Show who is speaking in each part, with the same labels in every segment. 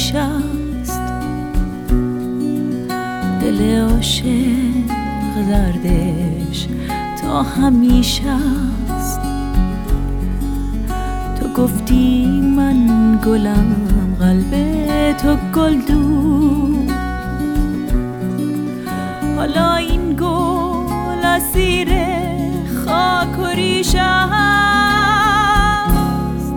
Speaker 1: همیشه است، دل عاشق دردش تا همیشه است. تو گفتی من گلم، قلب تو گل دو، حالا این گل اسیر خاک و ریشه است.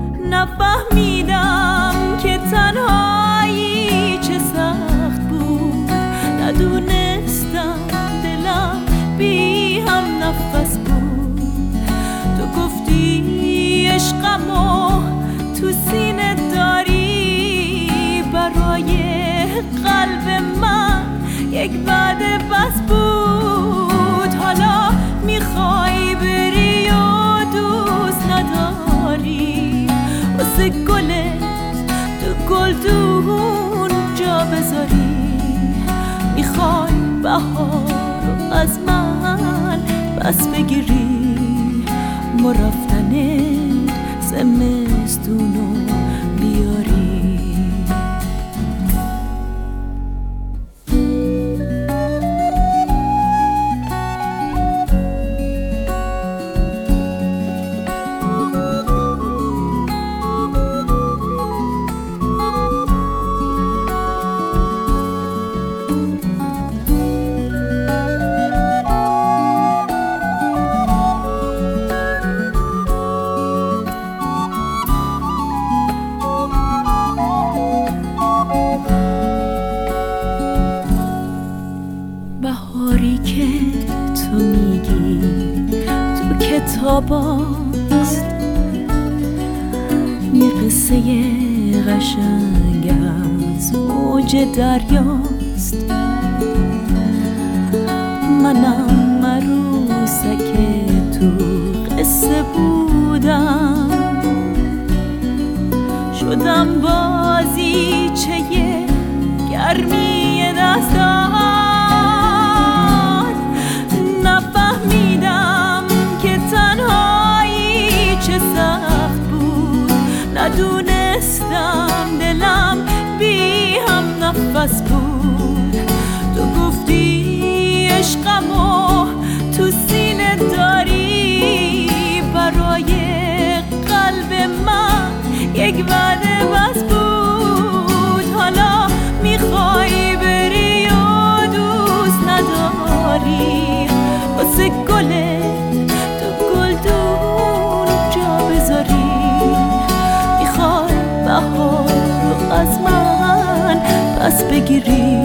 Speaker 1: نفهمیدم که تنهایی چه سخت بود، ندونستم دلم بی هم نفس بود. تو گفتی عشقمو تو سینه داری، برای قلب من یک بعد بس بود. حالا میخوای بری و دوست نداری، واسه گلت تو گلدون جا بذاری. میخوای بهار از من بس بگیری، مرفتنت زمستونو بیاری. بهاری که تو میگی تو کتاباست، یه قصه قشنگ از موج دریاست. منم عروسک تو قصه بودم، شدم بازیچه گرمی دستات. نفهمیدم که تنهایی چه سخت بود، ندونستم دلم بی هم نفس بود. تو گفتی عشقمو تو سینه داری، برای قلب من یک وعده بس بود. حالا میخوای بری و دوست نداری، واسه گلت تو گلدون جا بذاری. میخوای بهار از من پس بگیری،